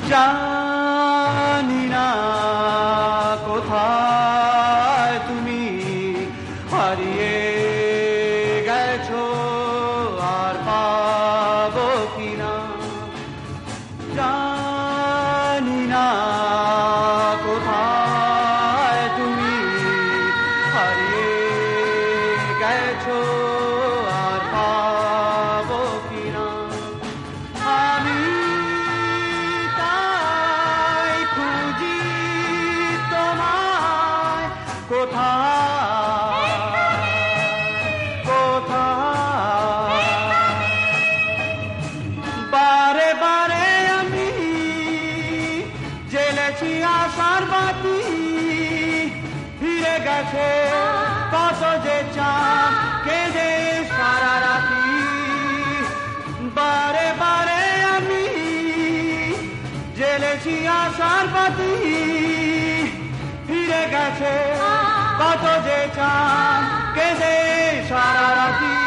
জানি না কোথায় তুমি হারিয়ে গেছো, আর পাবো কিনা জানি না কোথায় তুমি হারিয়ে গেছো, আর পাবো কিনা আমি তাই খুঁজি তোমায় কোথায় কোথায় বারে বারে আমি জ্বেলেছি আশার বাতি, ফিরে গেছে কত যে চাঁদ কেঁদে সারা রাতি। বারে বারে আমি জ্বেলেছি আশার বাতি, ফিরে গেছে কত যে চাঁদ কেঁদে সারা রাতি।